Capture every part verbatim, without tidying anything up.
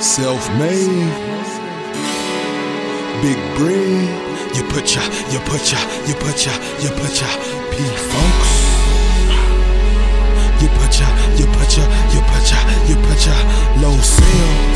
Self-made, big bread. You put your, you put your, you put your, you put your P-Funks. You put your, you put your, you put your, you put your low sales.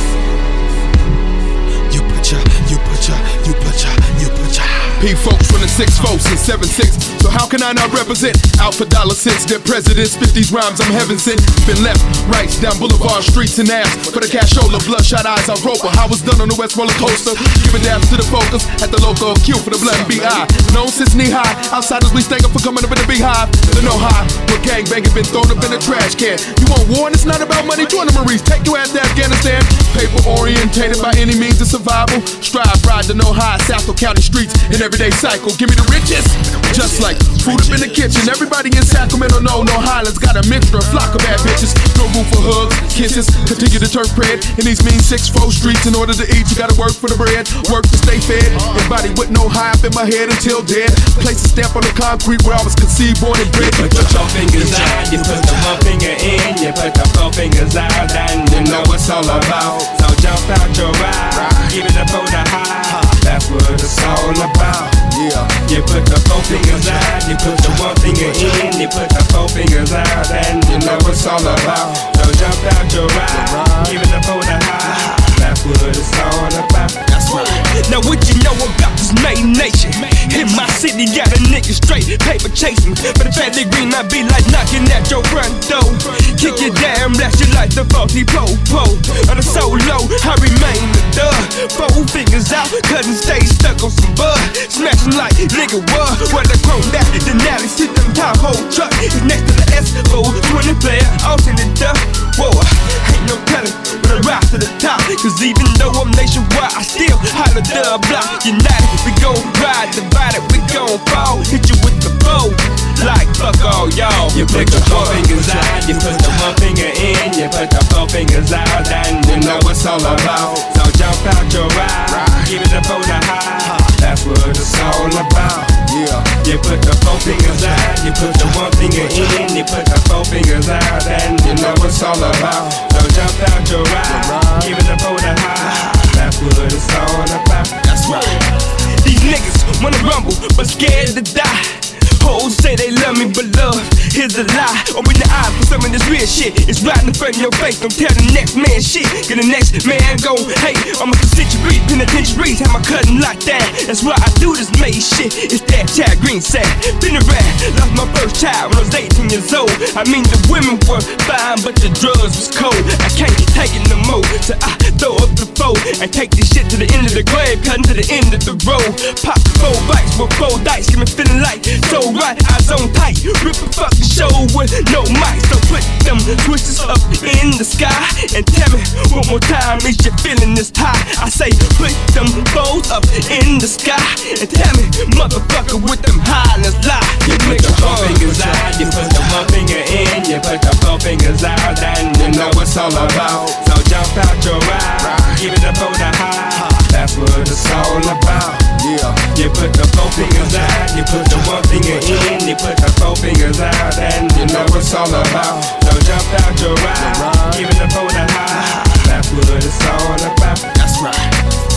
You put your, you put your, you put your, you put your P-Folks from the six foes and seven six. So how can I not represent out for dollar cents? Their presidents spit these rhymes, I'm heaven sent. Been left, right, down boulevard streets and ass. For the cashola, bloodshot eyes, I rope her. How was done on the West roller coaster. Giving dabs to the focus at the local Q for the blood and B I. Known since knee high, outsiders we stank up for coming up in the beehive. The no high, but gangbanging been thrown up in a trash can. You want war and it's not about money, join the Marines. Take your ass to Afghanistan. Paper orientated by any means of survival. Strive, ride the no high, Southfield County streets. And everyday cycle, give me the riches. Just like food up in the kitchen. Everybody in Sacramento know no Highlands got a mixture, a flock of bad bitches. No room for hugs, kisses, continue to turf bread. In these mean six four streets, in order to eat, you gotta work for the bread, work to stay fed. Everybody with no high up in my head until dead. Place a stamp on the concrete where I was conceived, born and bred. You put your four fingers out, you put the one finger in, you put the four fingers out, and you know what's all about. So jump out your ride, give it up on the high. That's what it's all about. Yeah. You put the four fingers out, you put the one finger in, you put the four fingers out, and you know what's all about. So jump out your ride, give it up on the high. That's what it's all about. That's right. Now what you know about this main nation? In my city, got a nigga straight paper chasing. But the family green, I be like knocking at your front door. Kick your damn, blast you like the faulty po-po. On the solo, I remain the dud. Four fingers out, couldn't stay stuck on some bud. Smashing like nigga what? What the chrome that? The Nally sit them Tahoe truck. It's next to the S O twenty player, off in the duck. Whoa, ain't no telling when I rise to the top. Cause even though I'm nationwide, I still holler the block. United, we gon' ride, divided, we gon' fall. Hit you with the bow, like fuck all y'all. You put the four fingers out, you put the one finger in, you put the four fingers out, and you know what's all about. So jump out your ride, give it up on the high. That's what it's all about. Yeah. You put the four fingers out, you put the one finger in, you put the four fingers out, and you know what's all about. So jump out your ride, give it up on the high. That's what it's all about. That's right. These niggas wanna rumble, but scared to die. Hoes say they love me, but love is a lie. Open the eyes for some of this real shit. It's right in front of your face. Don't tell the next man shit. Cause the next man gon' hate. I'm a century, penitentiaries, have my cousin locked down. That's why I do this made shit. It's that Chad Green said. Been around, lost my first child when I was eighteen years old. I mean the women were fine, but the drugs was cold. I can't take it no more, so I throw up the phone and take this shit to the end of the grave, cutting to the end of the road. Pop four bites with four dice, got me feeling like so right, eyes on tight, rip a fucking show with no mic. So put them twisters up in the sky and tell me one more time, is you feeling this high? I say put them bows up in the sky and tell me, motherfucker, with them high, let's lie. You put the four fingers out, you put the one finger in, you put the four fingers out, and you know what's all about. So jump out your ride, give it up on the high. That's what it's all about. Yeah. You put the four fingers out, you put the one finger in, you put the four fingers out, and you know what's all about. So jump out your ride, give it up on the high. That's what it's all about. That's right.